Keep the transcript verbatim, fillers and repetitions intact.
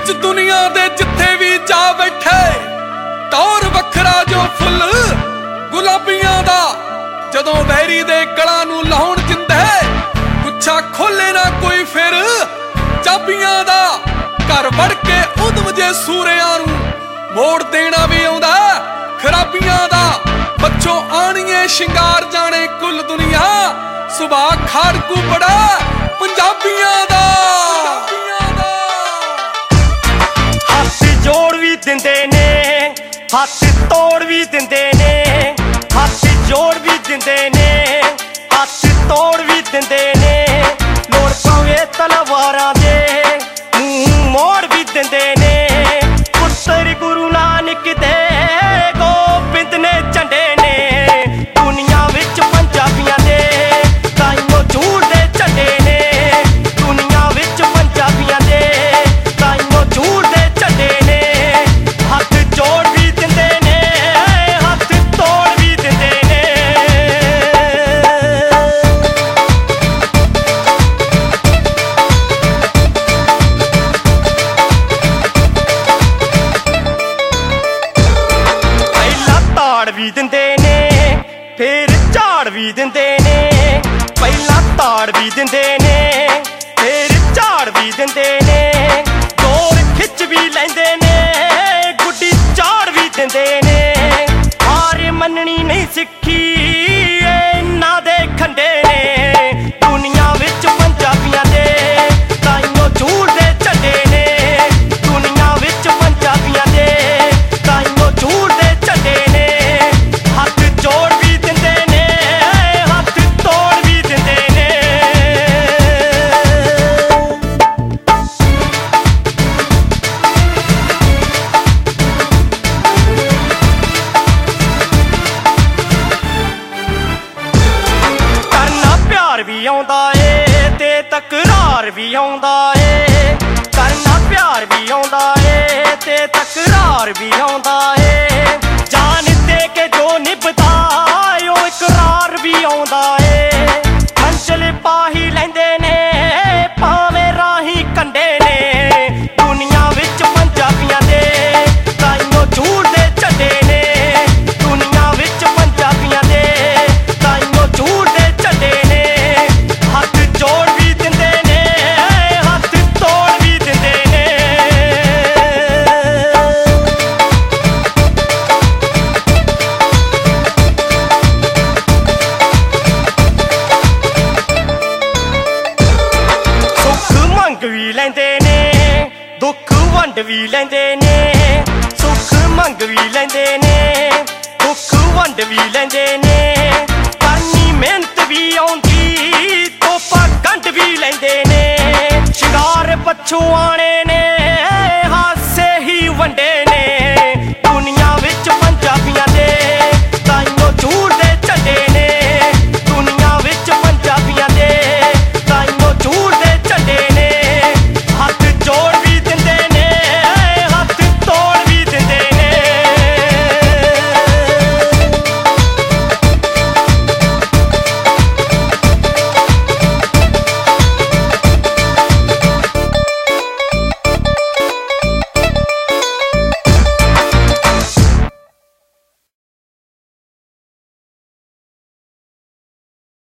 विच दुनिया दे जिथे भी जा बैठे टौर वखरा जो फुल गुलाबियां दा जदों वैरी दे गलां नूं लाउण जिंदे गुच्छा खोले ना कोई फिर चाबियां दा घर वड़ के उदम जे सूरियां नूं मोड़ देना भी आउंदा खराबियां दा बच्चों आणीए शिंगार जाने कुल दुनिया सुभाग खाड़कू बड़ा पंजाबियां दा हथ जोड़ भी दिंदे ने हथ तोड़ भी दिंदे ने हथ जोड़ भी दिंदे ने हथ तोड़ भी दिंदे ने लोड़ पवे तलवारां दे मुंह मोड़ भी दिंदे ने पुत्तर गुरु नानक दे गोबिंद ने झंडे ने दुनिया विच पंजाबियां दे ताईं झूठ दे झंडे ने दुनिया विच पंजाबियां दे ताईं झूठ दे झंडे ने हथ जोड़ भी दिंदे ने हथ तोड़ भी दिंदे ने पहला ताड़ भी दिंदे ने फिर झाड़ भी दिंदे ने पहला ताड़ भी दिंदे ने फिर झाड़ भी दिंदे ने दौड़ खिच भी लैंदे ने गुड्डी झाड़ भी दिंदे ने हार मननी नहीं सिक्खी इन्हां दे खंडे ने दुनिया विच पंजाबियां दे ताईं झूठ दे झंडे ने दुनिया विच पंजाबियां दे ताईं झूठ दे झंडे ने हथ जोड़ भी दिंदे ने हथ तोड़ भी दिंदे ने करना प्यार भी आउंदा ए ते तकरार भी आउंदा ए करना प्यार भी आउंदा ए ते तकरार भी आउंदा ए जान दे के जो निभदा ओ इकरार भी आउंदा ए मंजिल पाही लैंदे ने भावें राही कंडे ने दुनिया विच पंजाबियां दे ताईं झूठ दे झंडे ने दुनिया विच पंजाबियां दे ताईं झूठ दे झंडे ने हथ जोड़ भी दिंदे ने हथ तोड़ भी दिंदे ने सुख मंग भी लैंदे ने दुख वंड भी लैंदे ने सुख मंग भी लैंदे ने दुख वंड भी लैंदे ने करनी मेहनत भी आउंदी तोहफा गंढ भी लैंदे ने शिकार पछू आने ने